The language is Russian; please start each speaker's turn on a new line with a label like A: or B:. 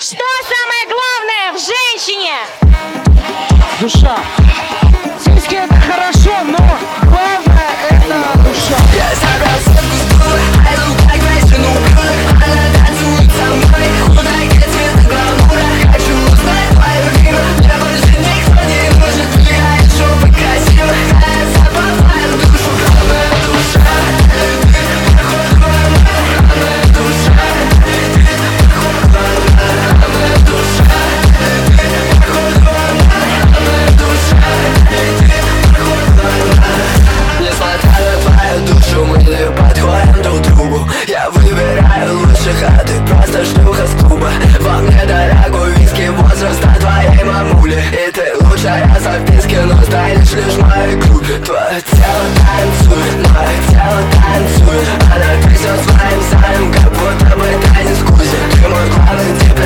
A: Что самое главное в женщине?
B: Душа. Сиськи это хорошо, но главное это душа.
C: Я забрал сотку с дула, айду как весену блюдо. Она танцует со мной, худая цвета гламура. Хочу узнать твою имя, мне больше никто не нужен. Влияет шубы красиво, я забрал твою душу. Главная душа, ты похож главная душа. Ты похож главная душа. Ты похож главная душа. Ты похож главная. Несмотря на твою душу, мы не подходим друг другу. Я выбираю лучших, а ты просто шлюха с клуба. Во мне дорогой виски возраста твоей мамули. И ты лучшая за списке, но станешь лишь в моей клубе. Твое тело танцует, мое тело танцует. Она трясет своим самым, как будто бы танец в кузе. Ты мой главный тип.